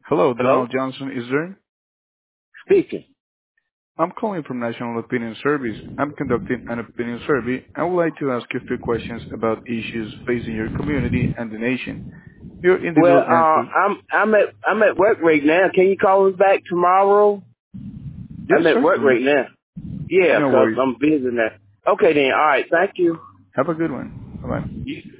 Hello, Hello? Donald Johnson is there? Speaking. I'm calling from National Opinion Service. I'm conducting an opinion survey. I would like to ask you a few questions about issues facing your community and the nation. Your Well, individual answer. I'm at work right now. Can you call us back tomorrow? Yes, I'm at work certainly. right now. Yeah, No 'cause worries. I'm busy now. Okay then. All right. Thank you. Have a good one. Bye-bye. You